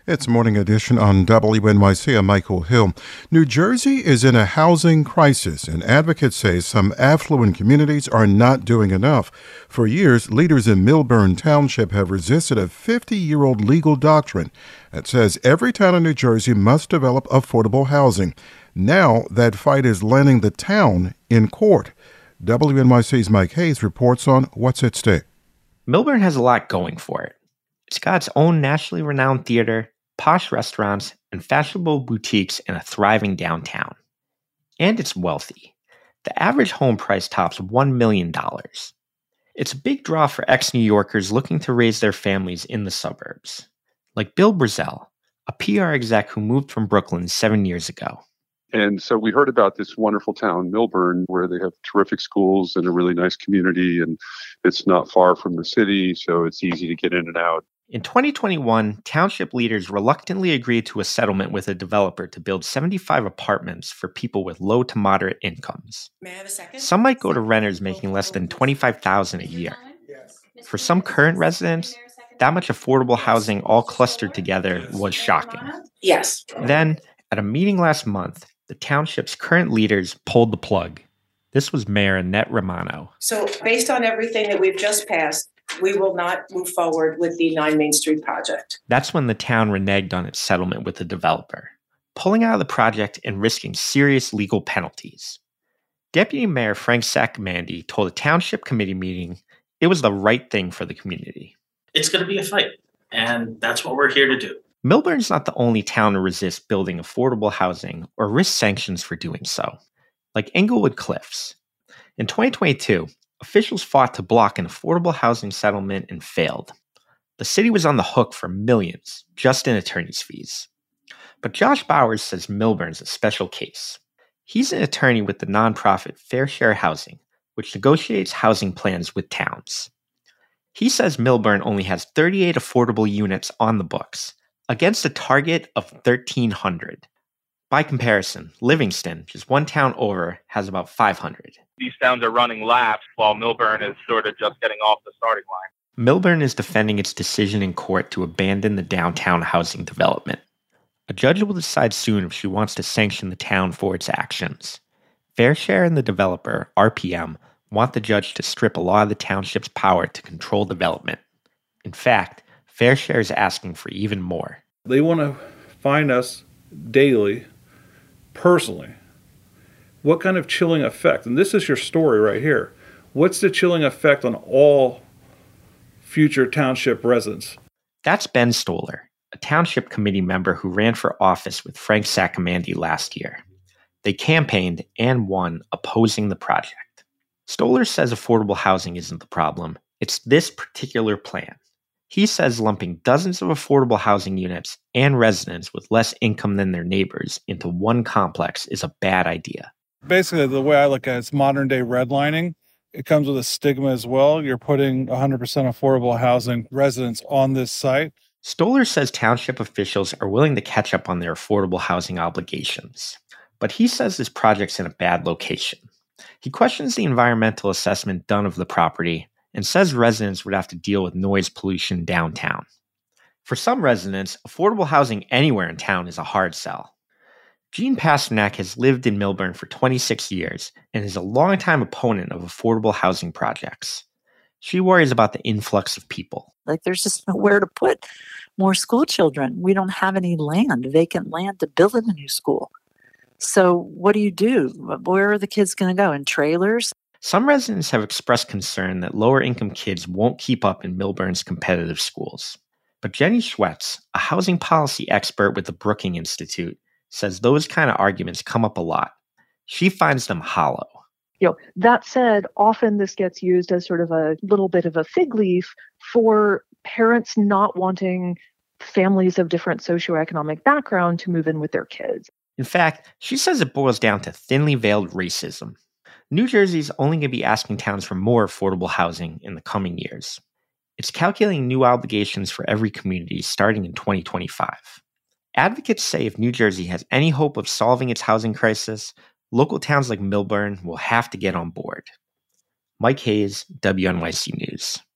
It's Morning Edition on WNYC. I'm Michael Hill. New Jersey is in a housing crisis, and advocates say some affluent communities are not doing enough. For years, leaders in Millburn Township have resisted a 50-year-old legal doctrine that says every town in New Jersey must develop affordable housing. Now, that fight is landing the town in court. WNYC's Mike Hayes reports on what's at stake. Millburn has a lot going for it. It's got its own nationally renowned theater, posh restaurants, and fashionable boutiques in a thriving downtown. And it's wealthy. The average home price tops $1 million. It's a big draw for ex-New Yorkers looking to raise their families in the suburbs, like Bill Brazel, a PR exec who moved from Brooklyn 7 years ago. And so we heard about this wonderful town, Millburn, where they have terrific schools and a really nice community, and it's not far from the city, so it's easy to get in and out. In 2021, township leaders reluctantly agreed to a settlement with a developer to build 75 apartments for people with low to moderate incomes. May I have a second? Some might go to renters making less than $25,000 a year. For some current residents, that much affordable housing all clustered together was shocking. Yes. Then, at a meeting last month, the township's current leaders pulled the plug. This was Mayor Annette Romano. So based on everything that we've just passed, we will not move forward with the 9 Main Street project. That's when the town reneged on its settlement with the developer, pulling out of the project and risking serious legal penalties. Deputy Mayor Frank Sacamandi told a township committee meeting it was the right thing for the community. It's going to be a fight, and that's what we're here to do. Millburn's not the only town to resist building affordable housing or risk sanctions for doing so, like Englewood Cliffs. In 2022, officials fought to block an affordable housing settlement and failed. The city was on the hook for millions just in attorney's fees. But Josh Bowers says Millburn's a special case. He's an attorney with the nonprofit Fair Share Housing, which negotiates housing plans with towns. He says Millburn only has 38 affordable units on the books, against a target of 1,300. By comparison, Livingston, just one town over, has about 500. These towns are running laps while Millburn is sort of just getting off the starting line. Millburn is defending its decision in court to abandon the downtown housing development. A judge will decide soon if she wants to sanction the town for its actions. Fair Share and the developer, RPM, want the judge to strip a lot of the township's power to control development. In fact, Fair Share is asking for even more. They want to find us daily, personally. What kind of chilling effect? And this is your story right here. What's the chilling effect on all future township residents? That's Ben Stoller, a township committee member who ran for office with Frank Sacamandi last year. They campaigned and won opposing the project. Stoller says affordable housing isn't the problem. It's this particular plan. He says lumping dozens of affordable housing units and residents with less income than their neighbors into one complex is a bad idea. Basically, the way I look at it, it's modern-day redlining. It comes with a stigma as well. You're putting 100% affordable housing residents on this site. Stoller says township officials are willing to catch up on their affordable housing obligations. But he says this project's in a bad location. He questions the environmental assessment done of the property and says residents would have to deal with noise pollution downtown. For some residents, affordable housing anywhere in town is a hard sell. Jean Pasternak has lived in Millburn for 26 years and is a longtime opponent of affordable housing projects. She worries about the influx of people. There's just nowhere to put more school children. We don't have any land, vacant land to build a new school. So what do? Where are the kids going to go? In trailers? Some residents have expressed concern that lower-income kids won't keep up in Millburn's competitive schools. But Jenny Schwetz, a housing policy expert with the Brookings Institute, says those kind of arguments come up a lot. She finds them hollow. That said, often this gets used as sort of a little bit of a fig leaf for parents not wanting families of different socioeconomic background to move in with their kids. In fact, she says it boils down to thinly veiled racism. New Jersey's only going to be asking towns for more affordable housing in the coming years. It's calculating new obligations for every community starting in 2025. Advocates say if New Jersey has any hope of solving its housing crisis, local towns like Millburn will have to get on board. Mike Hayes, WNYC News.